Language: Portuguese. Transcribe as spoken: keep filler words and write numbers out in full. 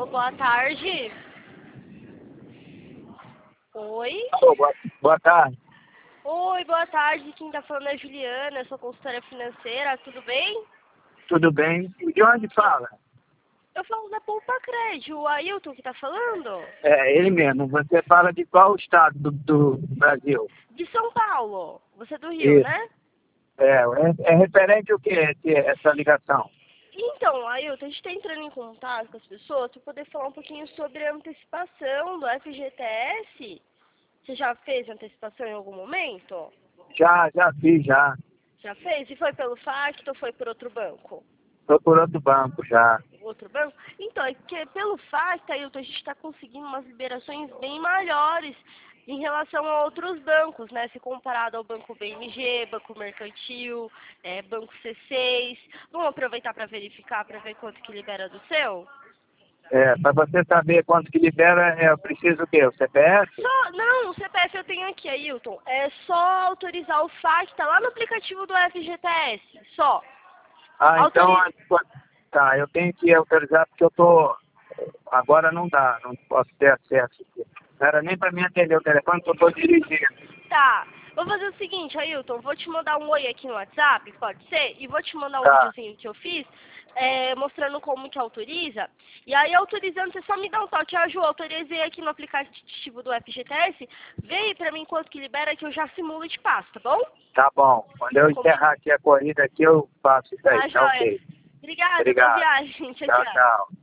boa tarde. Oi? Alô, boa, boa tarde. Oi, boa tarde. Quem tá falando é a Juliana, eu sou consultora financeira, tudo bem? Tudo bem? De onde fala? Eu falo da Poupa Crédito, o Ailton que tá falando? É, ele mesmo. Você fala de qual estado do, do Brasil? De São Paulo. Você é do Rio, Isso. né? É, é, é referente ao que esse- essa ligação? Então, Ailton, a gente tá entrando em contato com as pessoas para poder falar um pouquinho sobre a antecipação do F G T S. Você já fez antecipação em algum momento? Já, já fiz, já. Já fez? E foi pelo Facto ou foi por outro banco? Estou por outro banco, já. Outro banco? Então, é que pelo Facto, Ailton, a gente está conseguindo umas liberações bem maiores em relação a outros bancos, né? Se comparado ao Banco B M G, Banco Mercantil, é, Banco C seis. Vamos aproveitar para verificar, para ver quanto que libera do seu? É, para você saber quanto que libera, é, eu preciso o quê? O C P F? Só, não, o C P F eu tenho aqui, Ailton. É só autorizar o Facta lá no aplicativo do F G T S, só. Ah, então, Autori... tá, eu tenho que autorizar porque eu tô, agora não dá, não posso ter acesso. Não era nem para mim atender o telefone, que eu estou dirigindo. Tá, vou fazer o seguinte, Ailton, vou te mandar um oi aqui no WhatsApp, pode ser? E vou te mandar um Tá, videozinho que eu fiz, é, mostrando como que autoriza. E aí, autorizando, você só me dá um toque. Ó, Ju, autorizei aqui no aplicativo do F G T S, vê aí pra mim quanto que libera que eu já simulo e te passo, tá bom? tá bom. Quando eu Como... encerrar aqui a corrida aqui, eu faço isso aí, Tá, tá joia. ok. Obrigada, boa Obrigado. viagem. Tchau, Tchau, tchau. tchau.